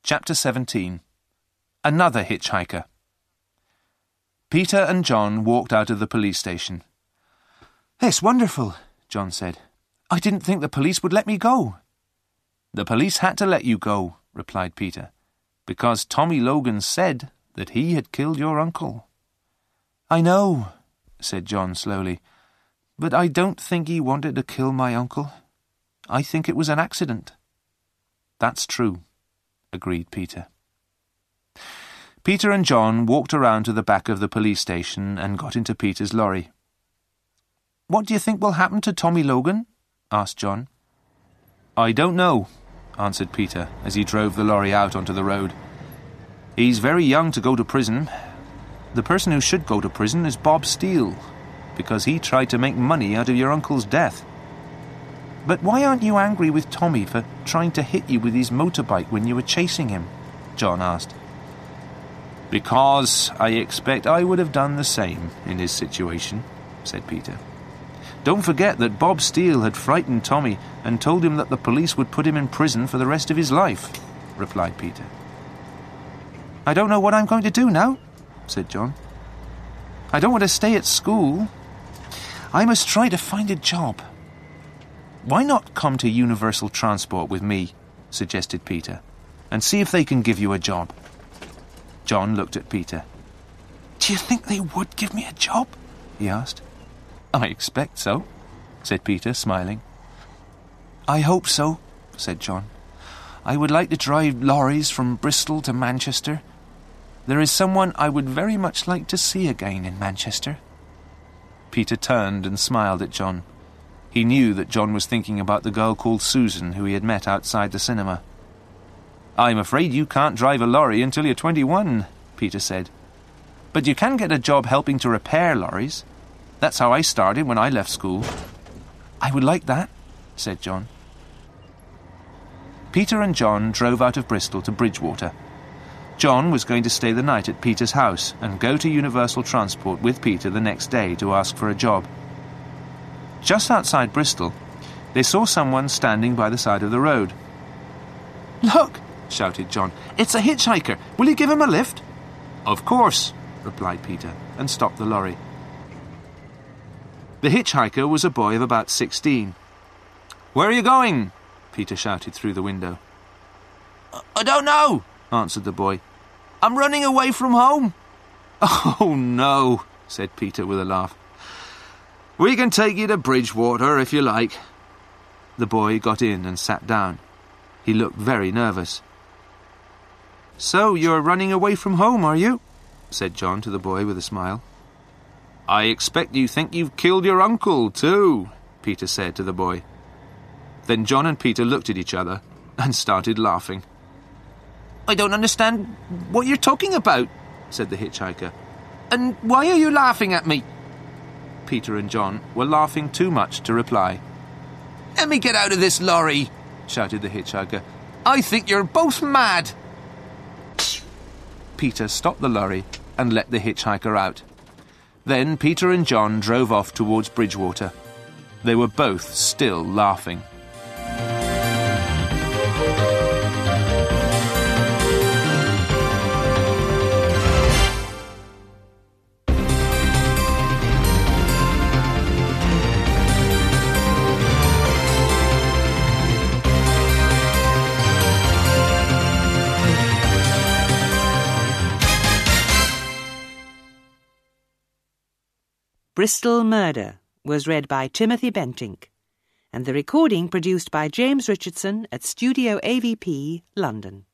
Chapter 17. Another Hitchhiker. Peter and John walked out of the police station. "It's wonderful," John said. "I didn't think the police would let me go." "The police had to let you go," replied Peter, "because Tommy Logan said that he had killed your uncle." "I know," said John slowly, "but I don't think he wanted to kill my uncle. I think it was an accident." "That's true," agreed Peter. Peter and John walked around to the back of the police station and got into Peter's lorry. "What do you think will happen to Tommy Logan?" asked John. "I don't know," answered Peter as he drove the lorry out onto the road. "He's very young to go to prison. The person who should go to prison is Bob Steele, because he tried to make money out of your uncle's death." "But why aren't you angry with Tommy for trying to hit you with his motorbike when you were chasing him?" John asked. "Because I expect I would have done the same in his situation," said Peter. "Don't forget that Bob Steele had frightened Tommy and told him that the police would put him in prison for the rest of his life," replied Peter. "I don't know what I'm going to do now," said John. "I don't want to stay at school. I must try to find a job." "Why not come to Universal Transport with me," suggested Peter, "and see if they can give you a job?" John looked at Peter. "Do you think they would give me a job?" he asked. "I expect so," said Peter, smiling. "I hope so," said John. "I would like to drive lorries from Bristol to Manchester. There is someone I would very much like to see again in Manchester." Peter turned and smiled at John. He knew that John was thinking about the girl called Susan who he had met outside the cinema. "I'm afraid you can't drive a lorry until you're 21, Peter said. "But you can get a job helping to repair lorries. That's how I started when I left school." "I would like that," said John. Peter and John drove out of Bristol to Bridgwater. John was going to stay the night at Peter's house and go to Universal Transport with Peter the next day to ask for a job. Just outside Bristol, they saw someone standing by the side of the road. "Look!" shouted John. "It's a hitchhiker. Will you give him a lift?" "Of course," replied Peter, and stopped the lorry. The hitchhiker was a boy of about 16. "Where are you going?" Peter shouted through the window. "I don't know," answered the boy. "I'm running away from home." "Oh, no," said Peter with a laugh. "We can take you to Bridgwater if you like." The boy got in and sat down. He looked very nervous. "So you're running away from home, are you?" said John to the boy with a smile. "I expect you think you've killed your uncle, too," Peter said to the boy. Then John and Peter looked at each other and started laughing. "I don't understand what you're talking about," said the hitchhiker. "And why are you laughing at me?" Peter and John were laughing too much to reply. "Let me get out of this lorry," shouted the hitchhiker. "I think you're both mad." Peter stopped the lorry and let the hitchhiker out. Then Peter and John drove off towards Bridgwater. They were both still laughing. Bristol Murder was read by Timothy Bentinck, and the recording produced by James Richardson at Studio AVP, London.